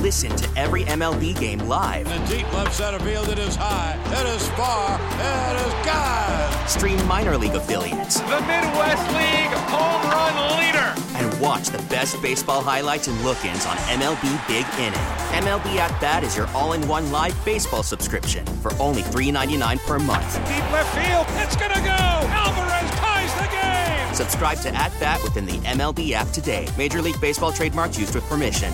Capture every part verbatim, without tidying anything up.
Listen to every M L B game live. In the deep left center field, it is high, it is far, it is gone. Stream minor league affiliates. The Midwest League home run leader. And watch the best baseball highlights and look-ins on M L B Big Inning. M L B At Bat is your all-in-one live baseball subscription for only three dollars and ninety-nine cents per month. Deep left field, it's gonna go. Alvarez ties the game. Subscribe to At Bat within the M L B app today. Major League Baseball trademarks used with permission.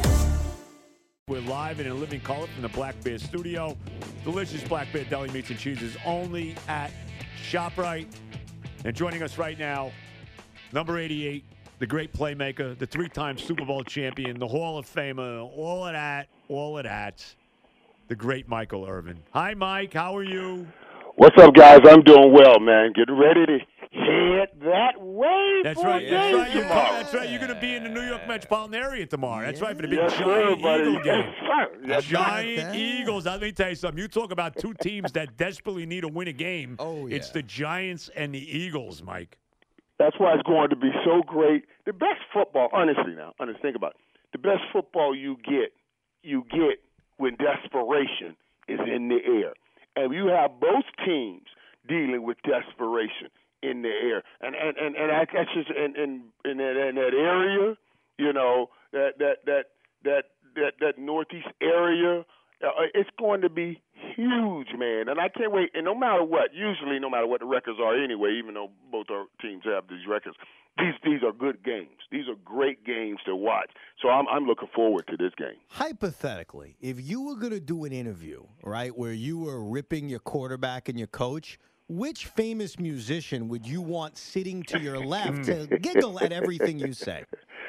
We're live and in living color from the Black Bear studio. Delicious Black Bear deli meats and cheeses only at ShopRite. And joining us right now, number eighty-eight, the great playmaker, the three-time Super Bowl champion, the Hall of Famer, all of that, all of that, the great Michael Irvin. Hi, Mike. How are you? What's up, guys? I'm doing well, man. Get ready to head that way. That's for right. a That's game right. You're, tomorrow. that's right. You're going to be in the New York metropolitan area tomorrow. That's right, for the big Yes, sir, giant buddy. Eagle game. Yes, sir. Yes, sir. Giant Eagles. Let me tell you something. You talk about two teams that desperately need to win a game. Oh, yeah. It's the Giants and the Eagles, Mike. That's why it's going to be so great. The best football, honestly now, honestly, think about it. The best football you get, you get when desperation is in the air. And you have both teams dealing with desperation in the air. And and, and, and that's just in, in, in, that, in that area, you know, that that that that that, that northeast area, uh, it's going to be huge, man. And I can't wait. And no matter what, usually no matter what the records are anyway, even though both our teams have these records, these these are good games. These are great games to watch. So I'm I'm looking forward to this game. Hypothetically, if you were going to do an interview, right, where you were ripping your quarterback and your coach, which famous musician would you want sitting to your left to giggle at everything you say?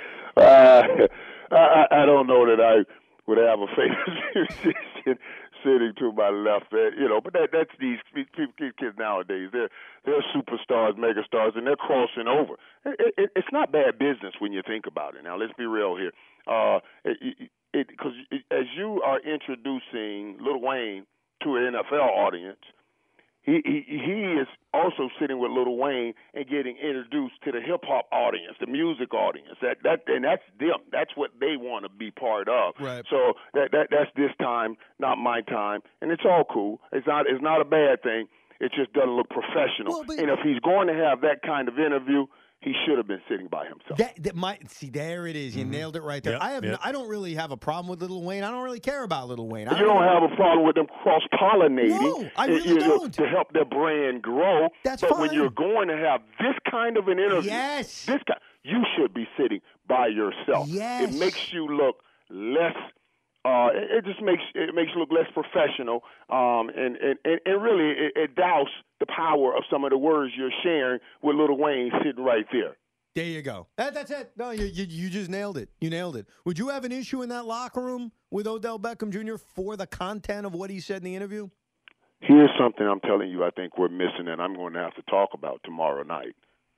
Uh, I, I don't know that I would have a famous musician sitting to my left, uh, you know. But that, that's these, these kids nowadays. They're they're superstars, megastars, and they're crossing over. It, it, it's not bad business when you think about it. Now, let's be real here. Uh, it because as you are introducing Lil Wayne to an N F L audience, He, he he is also sitting with Lil Wayne and getting introduced to the hip hop audience, the music audience. That that and that's them. That's what they want to be part of. Right. So that that that's this time, not my time, and it's all cool. It's not it's not a bad thing. It just doesn't look professional. Well, but, and if he's going to have that kind of interview, he should have been sitting by himself. That, that might see there it is. You Mm-hmm. nailed it right there. Yep, I have yep. no, I don't really have a problem with Lil Wayne. I don't really care about Lil Wayne. I You don't have a problem with them cross pollinating No, I uh, really you know, don't. to help their brand grow. That's but when fine. you're going to have this kind of an interview, Yes. this kind, you should be sitting by yourself. Yes. It makes you look less. Uh, it, it just makes it makes you look less professional, um, and, and, and, and really it, it douses the power of some of the words you're sharing with Lil Wayne sitting right there. There you go. That, that's it. No, you, you you just nailed it. You nailed it. Would you have an issue in that locker room with Odell Beckham Junior for the content of what he said in the interview? Here's something I'm telling you I think we're missing, and I'm going to have to talk about tomorrow night.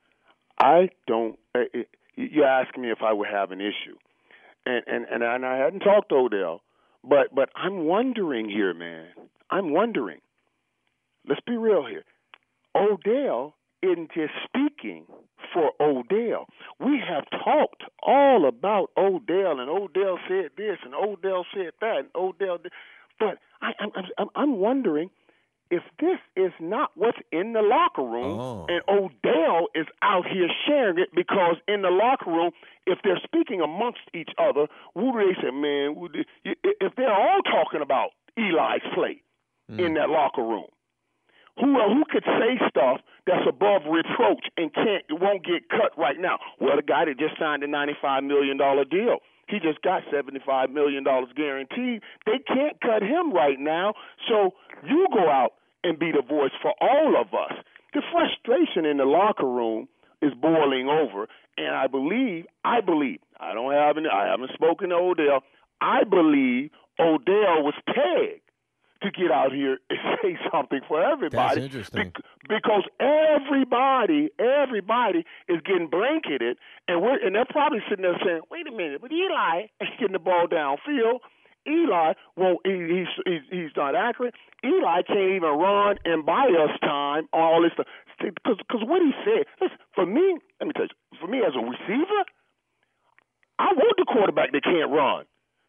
I don't – you asked me if I would have an issue, and, and, and, and I hadn't talked to Odell, but, but I'm wondering here, man. I'm wondering. Let's be real here. Odell isn't just speaking for Odell. We have talked all about Odell, and Odell said this, and Odell said that, and Odell did. But I, I'm, I'm, I'm wondering if this is not what's in the locker room, Oh. and Odell is out here sharing it, because in the locker room, if they're speaking amongst each other, who do they say, man, who do- if they're all talking about Eli's play Mm. in that locker room, who who could say stuff that's above reproach and can't won't get cut right now? Well, the guy that just signed a ninety-five million dollars deal, he just got seventy-five million dollars guaranteed. They can't cut him right now. So you go out and be the voice for all of us. The frustration in the locker room is boiling over, and I believe, I believe, I don't have any, I haven't spoken to Odell. I believe Odell was pegged to get out here and say something for everybody. That's interesting. Bec- because everybody, everybody is getting blanketed, and we're and they're probably sitting there saying, "Wait a minute, but Eli is getting the ball downfield. Eli, well, he, he's, he's he's not accurate. Eli can't even run and buy us time. All this stuff. Because because what he said. Listen, for me, let me tell you. For me as a receiver, I want the quarterback that can't run.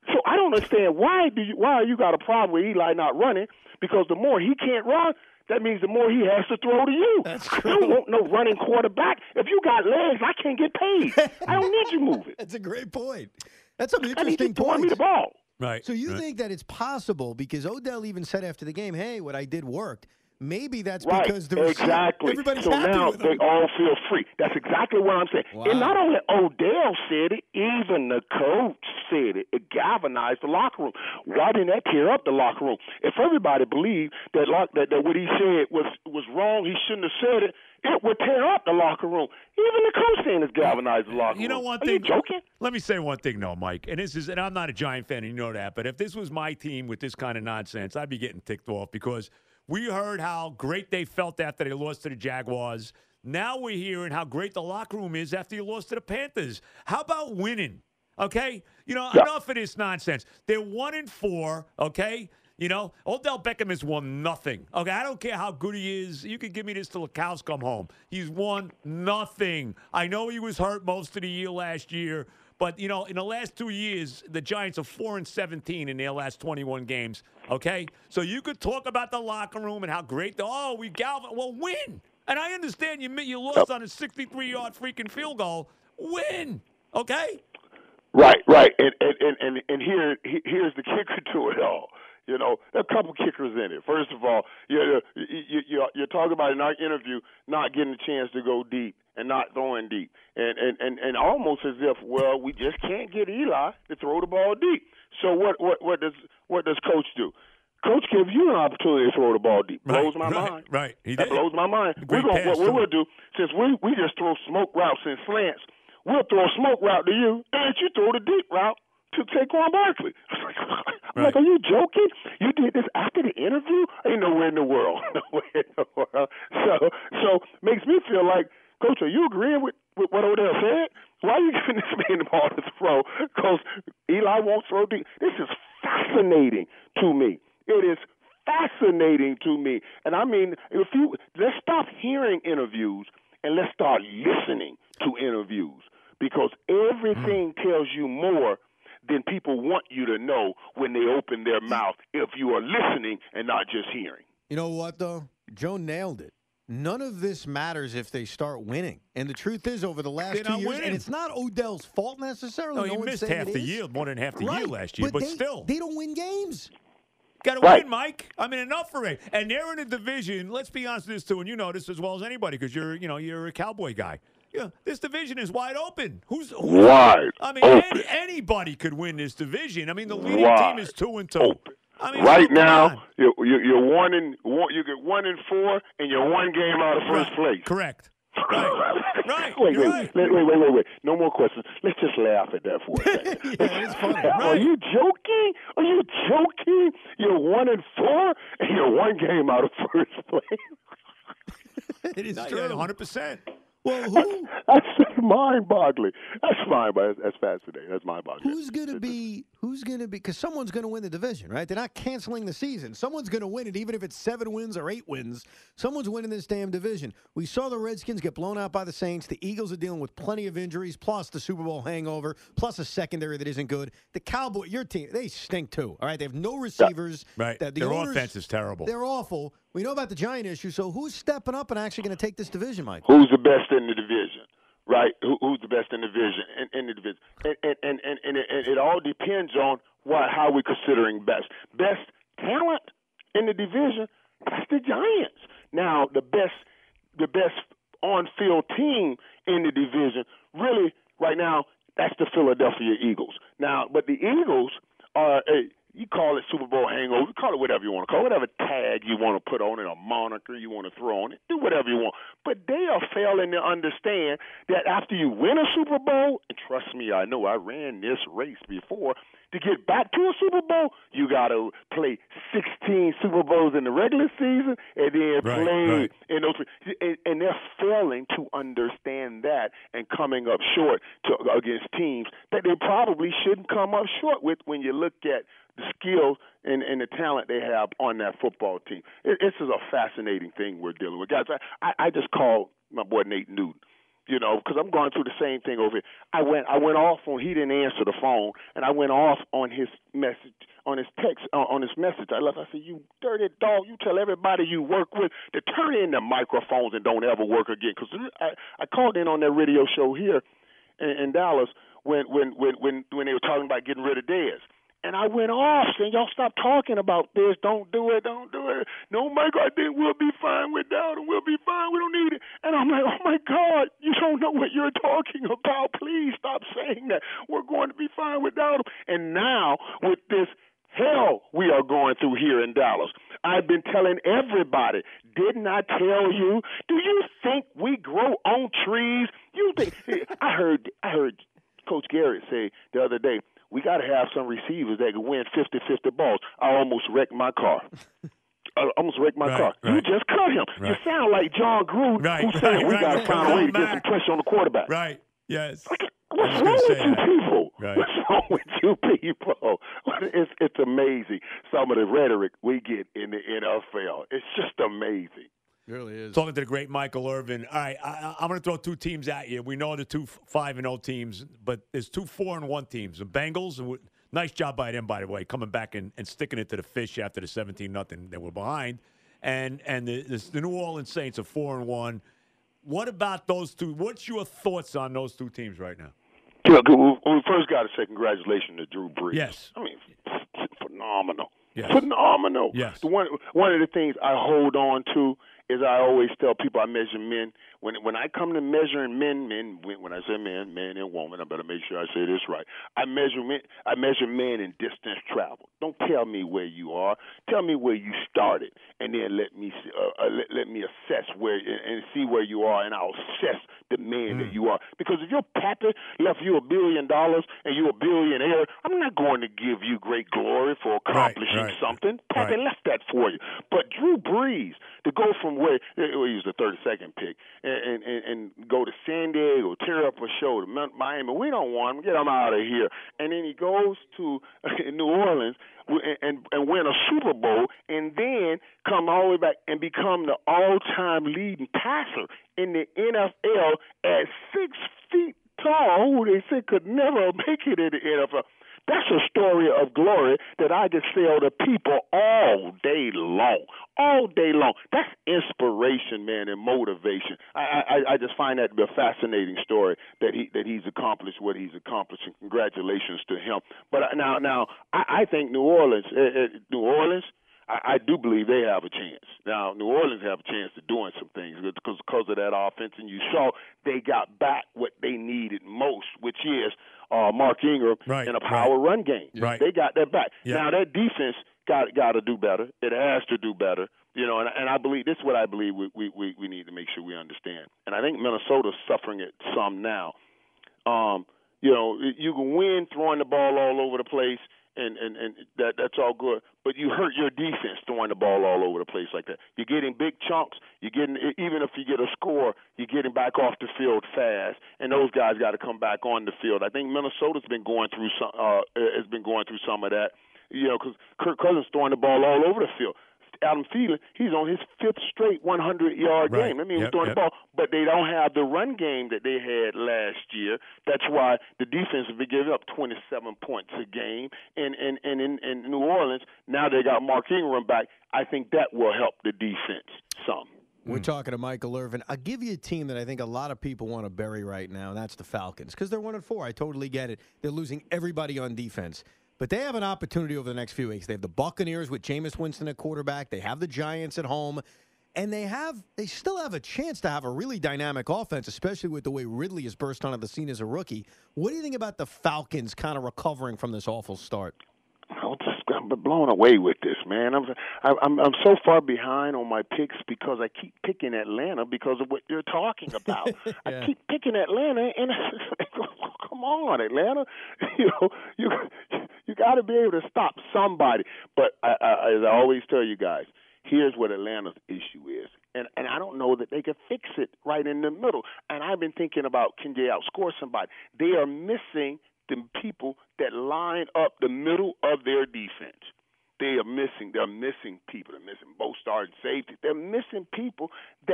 So I don't understand why do you why you got a problem with Eli not running? Because the more he can't run, that means the more he has to throw to you. That's I true. don't want no running quarterback. If you got legs, I can't get paid. I don't need you moving. That's a great point. That's an I need interesting you throwing point. me the ball. Right. So you right. think that it's possible because Odell even said after the game, "Hey, what I did worked." Maybe that's Right, because the receiver, exactly. everybody's so happy now with they him. all feel free. That's exactly what I'm saying. Wow. And not only Odell said it, even the coach said it. It galvanized the locker room. Why didn't that tear up the locker room? If everybody believed that that, that what he said was was wrong, he shouldn't have said it, it would tear up the locker room. Even the coach saying it's galvanized the locker room. You know one Are thing? you joking? Let me say one thing, no, Mike. And this is, and I'm not a Giant fan, and you know that. But if this was my team with this kind of nonsense, I'd be getting ticked off because we heard how great they felt after they lost to the Jaguars. Now we're hearing how great the locker room is after you lost to the Panthers. How about winning? Okay, you know, Yeah. enough of this nonsense. They're one and four. Okay. You know, Odell Beckham has won nothing. Okay, I don't care how good he is. You can give me this till the cows come home. He's won nothing. I know he was hurt most of the year last year, but, you know, in the last two years, the Giants are four and seventeen in their last twenty-one games, okay? So you could talk about the locker room and how great the, oh, we galvan, well, win. And I understand you you lost on a sixty-three-yard freaking field goal. Win, okay? Right, right. And and and and, and here here's the kicker to it all. You know, there are a couple kickers in it. First of all, you're, you're, you're, you're talking about in our interview not getting a chance to go deep and not throwing deep. And, and, and, and almost as if, well, we just can't get Eli to throw the ball deep. So what, what, what does what does Coach do? Coach gives you an opportunity to throw the ball deep. Blows right, my right, mind. Right, he That did. blows my mind. Great We're gonna, pass, what we're too. going to do, since we, we just throw smoke routes and slants, we'll throw a smoke route to you, and you throw the deep route to Saquon Barkley. I'm Right. like, are you joking? You did this after the interview? Ain't nowhere in the world. Nowhere in the world. So, so makes me feel like, Coach, are you agreeing with, with what Odell said? Why are you giving this man the ball to throw? Because Eli won't throw deep. This is fascinating to me. It is fascinating to me. And I mean, if you let's stop hearing interviews and let's start listening to interviews, because everything tells you more than people want you to know when they open their mouth if you are listening and not just hearing. You know what, though? Joe nailed it. None of this matters if they start winning. And the truth is, over the last They're two not years, winning. and it's not Odell's fault necessarily. No, no he one's missed saying half it the is. year, more than half the right. year last year, but, they, still. They don't win games. Got to Right. win, Mike. I mean, enough for it. And they're in a division. Let's be honest with this too, and you know this as well as anybody because you're, you know, you're a Cowboy guy. Yeah, this division is wide open. Who's, who's Wide I mean, open. any, anybody could win this division. I mean, the leading Wide team is two and two. open. I mean, Right come now, on. you're, you're, you're one in one. You get one in four, and you're one game out of first Right. place. Correct. Right. Right. Wait, You're wait, right. wait, wait, wait, wait, wait. No more questions. Let's just laugh at that for a second. Yeah, it's funny. Are Right. you joking? Are you joking? You're one and four, and you're one game out of first place. It is No, true. yeah, one hundred percent. Well, who, That's mind-boggling. That's mind-boggling. That's fascinating. That's mind-boggling. who's going to be, who's going to be, because someone's going to win the division, right? They're not canceling the season. Someone's going to win it, even if it's seven wins or eight wins. Someone's winning this damn division. We saw the Redskins get blown out by the Saints. The Eagles are dealing with plenty of injuries, plus the Super Bowl hangover, plus a secondary that isn't good. The Cowboys, your team, they stink too, all right? They have no receivers. Right. That the Their owners- offense is terrible. They're awful. We know about the Giant issue, so who's stepping up and actually going to take this division, Mike? Who's the best in the division? Right? Who, who's the best in the division? In, in the division, and and and and, and, it, and it all depends on what how we're considering best. Best talent in the division. That's the Giants. Now, the best the best on-field team in the division, really, right now, that's the Philadelphia Eagles. Now, but the Eagles are a you call it Super Bowl hangover, call it whatever you want to call it, whatever tag you want to put on it, a moniker you want to throw on it, do whatever you want. But they are failing to understand that after you win a Super Bowl, and trust me, I know I ran this race before, to get back to a Super Bowl, you got to play sixteen Super Bowls in the regular season and then Right, play right. in those. And, and they're failing to understand that and coming up short to, against teams that they probably shouldn't come up short with when you look at the skill and, and the talent they have on that football team. It, this is a fascinating thing we're dealing with. Guys, I, I just called my boy Nate Newton. You know, because I'm going through the same thing over here. I went, I went off on. He didn't answer the phone, and I went off on his message, on his text, uh, on his message. I left. I said, "You dirty dog! You tell everybody you work with to turn in the microphones and don't ever work again." Because I, I called in on that radio show here in, in Dallas when, when, when, when, when they were talking about getting rid of Dez. And I went off saying, y'all stop talking about this. Don't do it. Don't do it. No, Michael, I think we'll be fine without him. We'll be fine. We don't need it. And I'm like, oh, my God, you don't know what you're talking about. Please stop saying that. We're going to be fine without him. And now with this hell we are going through here in Dallas, I've been telling everybody, didn't I tell you? Do you think we grow on trees? You think I heard I heard Coach Garrett say the other day, we got to have some receivers that can win fifty-fifty balls. I almost wrecked my car. I almost wrecked my right, car. Right. You just cut him. Right. You sound like John Gruden, right, who said right, we right, got to right, find a way to get Mac. some pressure on the quarterback. Right, yes. What's wrong with you that. people? Right. What's wrong with you people? It's, it's amazing, some of the rhetoric we get in the N F L. It's just amazing. It really is. Talking to the great Michael Irvin. All right, I, I'm going to throw two teams at you. We know the two five and zero teams, but there's two four and one teams. The Bengals. Nice job by them, by the way, coming back and, and sticking it to the fish after the seventeen nothing that were behind, and and the, the, the New Orleans Saints are four and one. What about those two? What's your thoughts on those two teams right now? Yeah, we first got to say congratulations to Drew Brees. Yes, I mean phenomenal. Yes. Phenomenal. Yes. The one one of the things I hold on to is I always tell people I measure men. When when I come to measuring men, men when I say men, man and woman, I better make sure I say this right. I measure men. I measure men in distance traveled. Don't tell me where you are. Tell me where you started, and then let me uh, let, let me assess where and see where you are, and I'll assess the man mm. that you are. Because if your pappy left you a billion dollars and you're a billionaire, I'm not going to give you great glory for accomplishing right, right. something. Pappy right. left that for you. But Drew Brees, to go from where well, he was the thirty-second pick and, and, and go to San Diego, tear up a show to Miami, we don't want him. Get him out of here. And then he goes to New Orleans and, and win a Super Bowl, and then come all the way back and become the all-time leading passer in the N F L at six feet tall, who they said could never make it in the N F L. That's a story of glory that I can sell to people all day long, all day long. That's inspiration, man, and motivation. I, I, I just find that to be a fascinating story that he that he's accomplished what he's accomplished, and congratulations to him. But now, now I, I think New Orleans, uh, uh, New Orleans. I, I do believe they have a chance. Now, New Orleans have a chance of doing some things because because of that offense, and you saw they got back what they needed most, which is uh, Mark Ingram right, and a power right. run game. Right. They got that back. Yeah. Now, that defense got got to do better. It has to do better. You know, and, and I believe this is what I believe we, we, we, we need to make sure we understand. And I think Minnesota's suffering it some now. Um, you know, you can win throwing the ball all over the place. And, and, and that that's all good, but you hurt your defense throwing the ball all over the place like that. You're getting big chunks. You're getting even if you get a score, you're getting back off the field fast, and those guys got to come back on the field. I think Minnesota's been going through some uh, has been going through some of that, you know, because Kirk Cousins throwing the ball all over the field. Adam Thielen, he's on his fifth straight one hundred-yard right. game. I mean, yep, he's throwing yep. the ball, but they don't have the run game that they had last year. That's why the defense has been giving up twenty-seven points a game. And, and, and in, in New Orleans, now they got Mark Ingram back. I think that will help the defense some. We're talking to Michael Irvin. I'll give you a team that I think a lot of people want to bury right now, and that's the Falcons, because they're one and four. I totally get it. They're losing everybody on defense. But they have an opportunity over the next few weeks. They have the Buccaneers with Jameis Winston at quarterback. They have the Giants at home. And they have they still have a chance to have a really dynamic offense, especially with the way Ridley has burst onto the scene as a rookie. What do you think about the Falcons kind of recovering from this awful start? I'm just I'm blown away with this, man. I'm I'm I'm so far behind on my picks because I keep picking Atlanta because of what you're talking about. yeah. I keep picking Atlanta, and come on, Atlanta, you know you you got to be able to stop somebody. But I, I, as I always tell you guys, here's what Atlanta's issue is. And and I don't know that they can fix it right in the middle. And I've been thinking about, can they outscore somebody? They are missing the people that line up the middle of their defense. They are missing. They're missing people. They're missing both starting safety. They're missing people that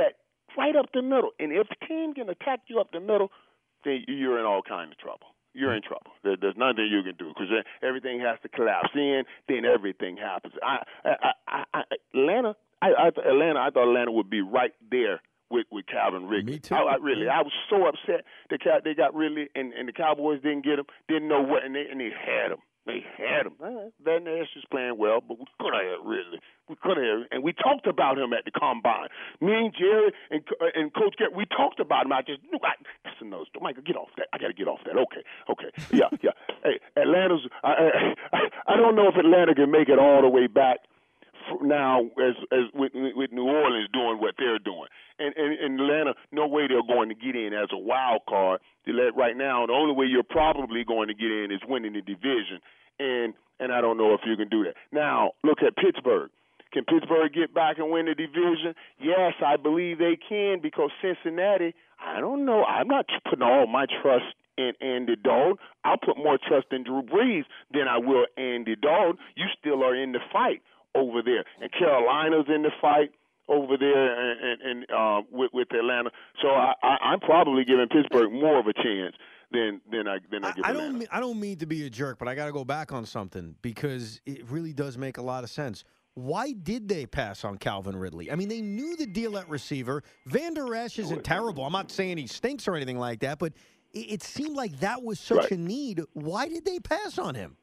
right up the middle. And if the team can attack you up the middle, then you're in all kinds of trouble. You're in trouble. There, there's nothing you can do because everything has to collapse in. Then everything happens. I, I, I, I Atlanta, I, I, Atlanta, I thought Atlanta would be right there with, with Calvin Ridley. Me too. I, I really, I was so upset that they got Ridley and, and the Cowboys didn't get him. Didn't know what, and they and they had him. They had him. Uh, Van Ness is playing well, but we could have Ridley. We could have, and we talked about him at the combine. Me and Jerry and uh, and Coach Garrett, we talked about him. I just knew. I, that's another story. Michael, get off that. I got to get off that. Okay, okay, yeah, yeah. Hey, Atlanta's. I, I I don't know if Atlanta can make it all the way back now as as with, with New Orleans doing what they're doing. And, and, and Atlanta, no way they're going to get in as a wild card. Right now, the only way you're probably going to get in is winning the division. And and I don't know if you can do that. Now, look at Pittsburgh. Can Pittsburgh get back and win the division? Yes, I believe they can because Cincinnati, I don't know. I'm not putting all my trust in Andy Dalton. I'll put more trust in Drew Brees than I will Andy Dalton. You still are in the fight over there. And Carolina's in the fight over there and, and, and uh, with, with Atlanta. So I, I, I'm probably giving Pittsburgh more of a chance than than I than I give I, I Atlanta. don't mean, I don't mean to be a jerk, but I got to go back on something because it really does make a lot of sense. Why did they pass on Calvin Ridley? I mean, they knew the deal at receiver. Van Der Esch isn't terrible. I'm not saying he stinks or anything like that, but it, it seemed like that was such right. a need. Why did they pass on him?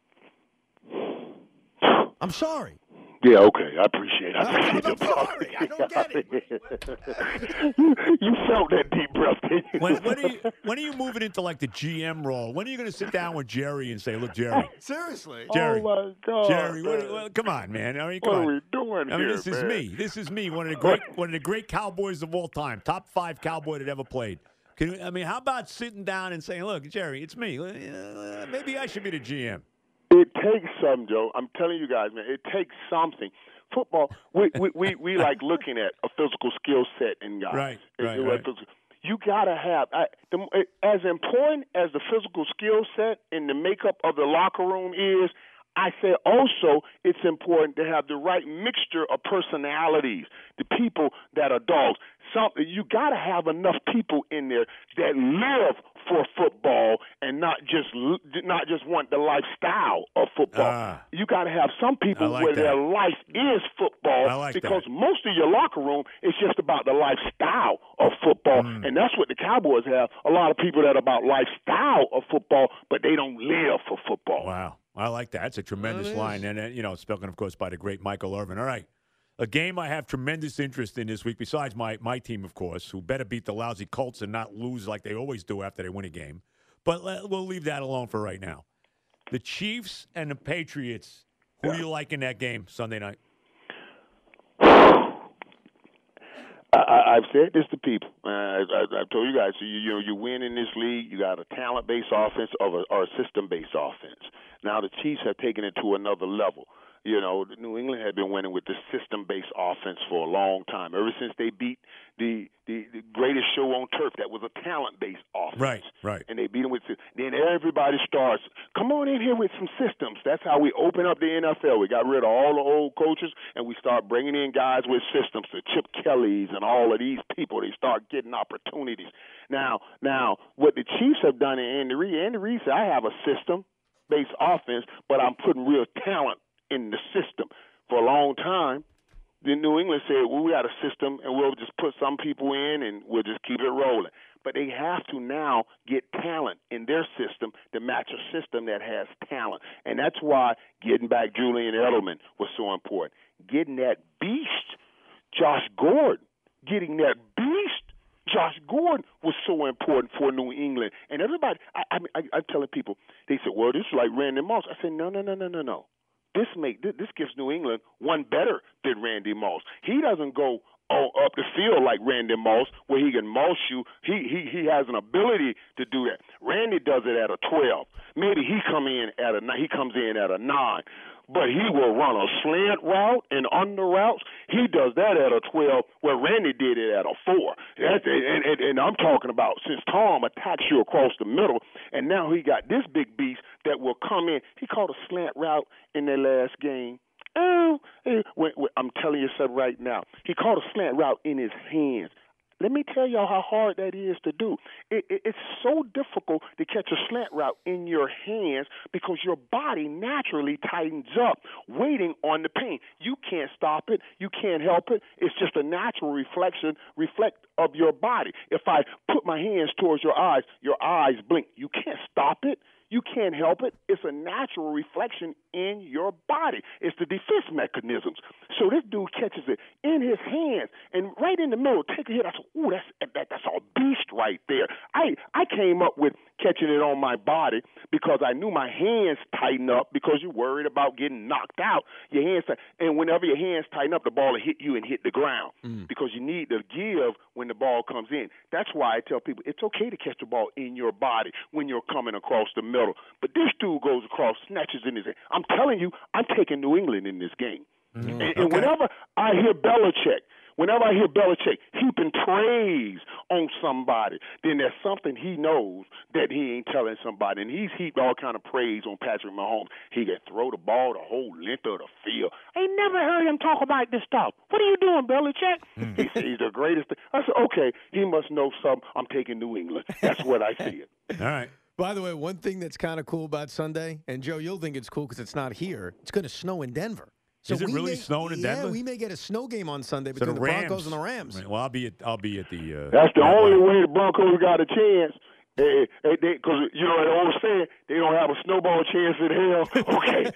I'm sorry. Yeah, okay. I appreciate it. I appreciate I'm it. sorry. I don't get it. you, you felt that deep breath, didn't you? When, when, are you, when are you moving into like the G M role? When are you going to sit down with Jerry and say, "Look, Jerry, Seriously, Jerry, oh my God, Jerry, what, what, come on, man. I mean, come what on. are we doing I mean, here, this is man? me. This is me. One of the great, one of the great Cowboys of all time. Top five Cowboy that ever played. Can, I mean, how about sitting down and saying, "Look, Jerry, it's me. Uh, maybe I should be the G M." It takes something, Joe. I'm telling you guys, man. It takes something. Football, we we, we, we like looking at a physical skill set in guys. Right, right, You, right. you got to have I, the, as important as the physical skill set and the makeup of the locker room is. I say also it's important to have the right mixture of personalities, the people that are dogs. Some, you got to have enough people in there that live for football and not just not just want the lifestyle of football. Ah, you got to have some people like where that. their life is football I like because that. most of your locker room is just about the lifestyle of football, Mm. and that's what the Cowboys have. A lot of people that are about lifestyle of football, but they don't live for football. Wow. I like that. That's a tremendous line. And, uh, you know, spoken, of course, by the great Michael Irvin. All right. A game I have tremendous interest in this week, besides my, my team, of course, who better beat the lousy Colts and not lose like they always do after they win a game. But let, we'll leave that alone for right now. The Chiefs and the Patriots, who Yeah. do you like in that game Sunday night? I, I've said this to people. Uh, I, I, I've told you guys. So you, you know, you win in this league. You got a talent-based offense or a, or a system-based offense. Now the Chiefs have taken it to another level. You know, New England had been winning with this system-based offense for a long time. Ever since they beat the, the, the greatest show on turf, that was a talent-based offense. Right, right. And they beat them with. Then everybody starts. Come on in here with some systems. That's how we open up the N F L. We got rid of all the old coaches, and we start bringing in guys with systems. The Chip Kellys and all of these people. They start getting opportunities. Now, now, what the Chiefs have done in Andy Reid. Andy Reid said, "I have a system-based offense, but I'm putting real talent in the system." For a long time, then New England said, well, we got a system, and we'll just put some people in, and we'll just keep it rolling. But they have to now get talent in their system to match a system that has talent. And that's why getting back Julian Edelman was so important. Getting that beast, Josh Gordon, getting that beast, Josh Gordon was so important for New England. And everybody, I, I, I, I'm telling people, they said, well, this is like Randy Moss. I said, no, no, no, no, no, no. This make this gives New England one better than Randy Moss. He doesn't go oh, up the field like Randy Moss, where he can moss you. He he he has an ability to do that. Randy does it at a twelve. Maybe he come in at a he comes in at a nine. But he will run a slant route and under routes. He does that at a twelve, where Randy did it at a four. That's, and, and, and I'm talking about since Tom attacks you across the middle, and now he got this big beast that will come in. He called a slant route in their last game. Oh, when, when, I'm telling you something right now. He called a slant route in his hands. Let me tell y'all how hard that is to do. It, it, it's so difficult to catch a slant route in your hands because your body naturally tightens up, waiting on the pain. You can't stop it. You can't help it. It's just a natural reflection, reflect of your body. If I put my hands towards your eyes, your eyes blink. You can't stop it. You can't help it. It's a natural reflection in your body. It's the defense mechanisms. So this dude catches it in his hands and right in the middle, take a hit. I said, ooh, that's, that, that's a beast right there. I, I came up with catching it on my body because I knew my hands tighten up because you're worried about getting knocked out. Your hands, and whenever your hands tighten up, the ball will hit you and hit the ground mm. because you need to give when the ball comes in. That's why I tell people it's okay to catch the ball in your body when you're coming across the middle. But this dude goes across, snatches in his hand. I'm telling you, I'm taking New England in this game. Mm, and, and okay. whenever I hear Belichick, whenever I hear Belichick heaping praise on somebody, then there's something he knows that he ain't telling somebody. And he's heaped all kind of praise on Patrick Mahomes. He can throw the ball the whole length of the field. I ain't never heard him talk about this stuff. What are you doing, Belichick? Mm. He said he's the greatest. I said, okay, he must know something. I'm taking New England. That's what I see it. All right. By the way, one thing that's kind of cool about Sunday, and Joe, you'll think it's cool because it's not here. It's going to snow in Denver. So Is it really may, snowing in yeah, Denver? Yeah, we may get a snow game on Sunday so between the, the Rams, Broncos and the Rams. Right, well, I'll be at I'll be at the. Uh, that's the that only way. way the Broncos got a chance. Because, you know, they always say they don't have a snowball chance in hell. Okay.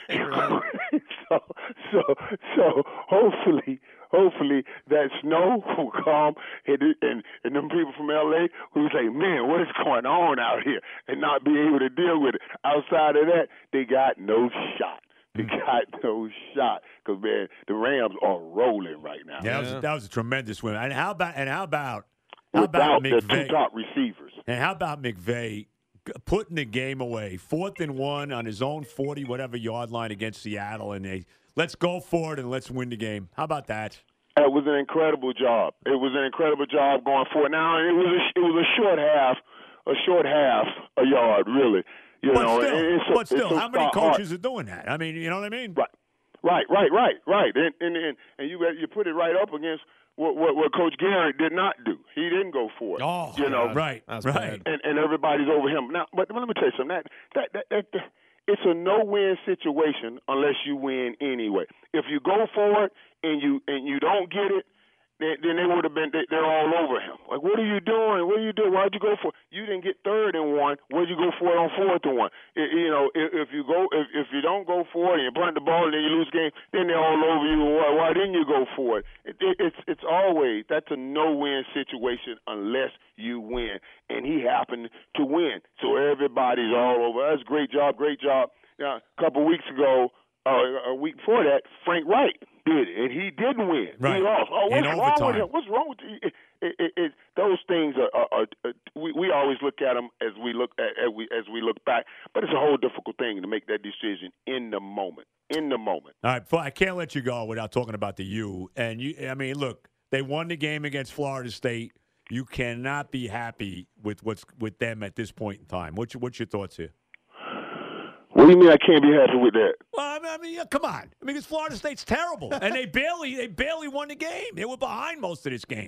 so, so, so hopefully, hopefully that snow will come, and, and, and them people from L A who say, man, what is going on out here, and not be able to deal with it. Outside of that, they got no shot. They got no shot because, man, the Rams are rolling right now. Yeah, that was, that was a tremendous win. And how about and how about how Without about McVay? The two top receivers. And how about McVay putting the game away, fourth and one on his own forty whatever yard line against Seattle, and they let's go for it and let's win the game. How about that? It was an incredible job. It was an incredible job going for it. Now it was a, it was a short half, a short half a yard really. You but know, still, it's a, but still, it's how many coaches hard. are doing that? I mean, you know what I mean? Right, right, right, right, right. And and and, and you you put it right up against what, what what Coach Garrett did not do. He didn't go for it. Oh, you know, right, That's right. And and everybody's over him now. But let me tell you something. That that that. that, that it's a no-win situation unless you win anyway. If you go for it and you and you don't get it, then, then they would have been they, they're all over him. Like, what are you doing? What are you doing? Why'd you go for it? You didn't get third and one. Why'd you go for it on fourth and one? It, you know, if, if you go if, if you don't go for it and you punt the ball and then you lose the game, then they're all over you. Why, why didn't you go for it? it, it it's it's always that's a no-win situation unless you win. And he happened to win. So everybody's all over. That's a great job, great job. Now, a couple of weeks ago, uh, a week before that, Frank Wright did it, and he didn't win. Right. He lost. Oh, what's In wrong overtime. with him? What's wrong with you? It, it, it, it, those things are, are, are, are we, we always look at them as we look at as we as we look back, but it's a whole difficult thing to make that decision in the moment. In the moment. All right, I can't let you go without talking about the U. And you, I mean, look, they won the game against Florida State. You cannot be happy with what's with them at this point in time. What's your, what's your thoughts here? What do you mean I can't be happy with that? Well, I mean, yeah, come on. I mean, because Florida State's terrible, and they barely they barely won the game. They were behind most of this game.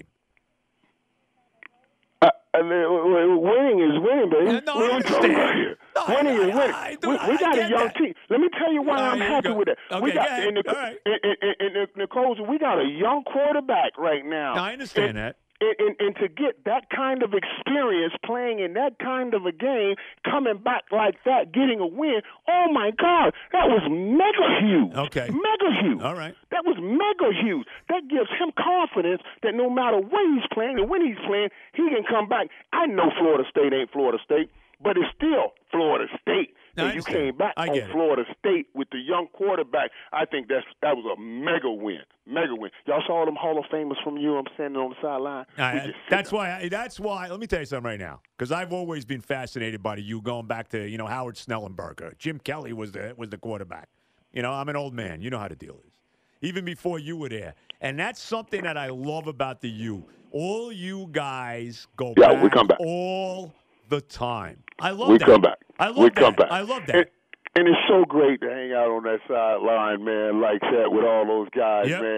Uh, I mean, winning is winning, baby. Yeah, no, what I are we talking about understand. here? No, winning I- is winning. I- I- we I we got a get young that. team. Let me tell you why All right, I'm here you happy go. with that. Okay, we got, go ahead. and, All right. and, and, and, and Nicole, we got a young quarterback right now. No, I understand and, that. And, and, and to get that kind of experience playing in that kind of a game, coming back like that, getting a win, oh, my God, that was mega huge. Okay. Mega huge. All right. That was mega huge. That gives him confidence that no matter where he's playing and when he's playing, he can come back. I know Florida State ain't Florida State, but it's still Florida State. No, I and you understand. came back I on get it. Florida State with the young quarterback. I think that's that was a mega win. Mega win. Y'all saw them Hall of Famers from you. I'm standing on the sideline. All We right, just that's sitting why. I, that's why. Let me tell you something right now, because I've always been fascinated by the U, going back to you know Howard Snellenberger. Jim Kelly was the was the quarterback. You know, I'm an old man. You know how the deal is. Even before you were there, and that's something that I love about the U. All you guys go Yeah, back, we come back. all the time. I love We that. come back. I love we that. come back. I love that. And, and it's so great to hang out on that sideline, man, like that with all those guys, Yep. man.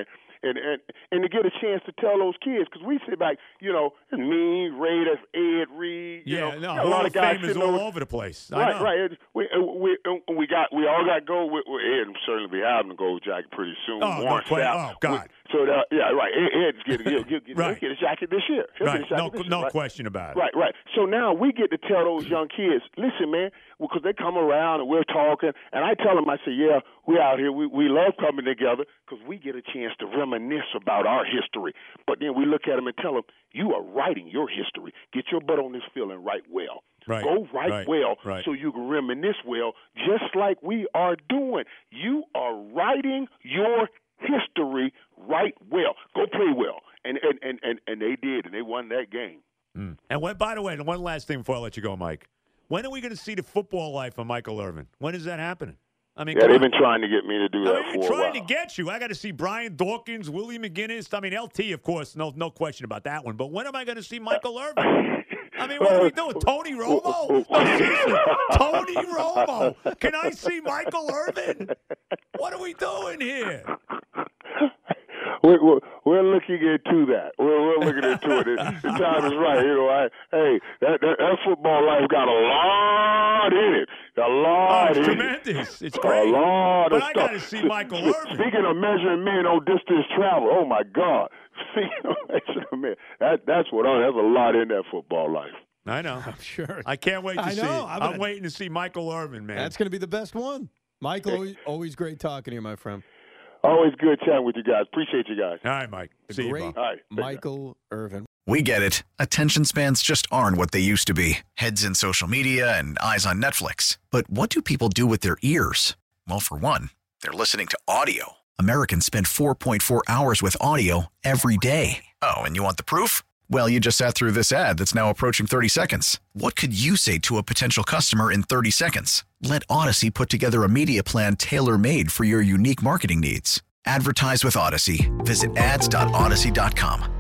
and and, and to get a chance to tell those kids, because we sit back, you know, me, Raiders, Ed Reed, you yeah, know, no, a lot of guys famous all over the place. I right, know. right. We we we got we all got gold. We, we, Ed will certainly be having a gold jacket pretty soon. Oh, Warren no, Sapp. oh God. We, so that, yeah, right. Ed, Ed's getting he'll, he'll, get, right. he'll get a jacket this year. He'll right. get a jacket No, this year, no right? question about it. Right, right. So now we get to tell those young kids, listen, man, because they come around and we're talking, and I tell them, I say, yeah, we out here, we we love coming together because we get a chance to reminisce about our history. But then we look at them and tell them, you are writing your history. Get your butt on this field and write well. Right. Go write right. well right. so you can reminisce well, just like we are doing. You are writing your history right well. Go play well. And and, and, and, and they did, and they won that game. Mm. And when, by the way, one last thing before I let you go, Mike. When are we going to see the football life of Michael Irvin? When is that happening? I mean, yeah, they've on. been trying to get me to do that I mean, for a trying while. to get you. I got to see Brian Dawkins, Willie McGinnis. I mean, L T, of course, no no question about that one. But when am I going to see Michael Irvin? I mean, what are we doing? Tony Romo? No, seriously. Tony Romo. Can I see Michael Irvin? What are we doing here? We're, we're, we're looking into that. We're, we're looking into it. The time is right. You know, I, hey, that, that, that football life got a lot in it. A lot Oh, it's in tremendous. it. It's great. A lot but of I stuff. got to see Michael Irvin. Speaking of measuring men on distance travel, oh, my God. Speaking of measuring men, that, that's what I, that's a lot in that football life. I know. I'm sure. I can't wait to I see know. it. I'm I'm gonna- waiting to see Michael Irvin, man. That's going to be the best one. Michael, always, always great talking to you, my friend. Always good chatting with you guys. Appreciate you guys. All right, Mike. See you, Great Bob. All right. Michael Irvin. We get it. Attention spans just aren't what they used to be. Heads in social media and eyes on Netflix. But what do people do with their ears? Well, for one, they're listening to audio. Americans spend four point four hours with audio every day. Oh, and you want the proof? Well, you just sat through this ad that's now approaching thirty seconds. What could you say to a potential customer in thirty seconds? Let Odyssey put together a media plan tailor-made for your unique marketing needs. Advertise with Odyssey. Visit ads dot odyssey dot com.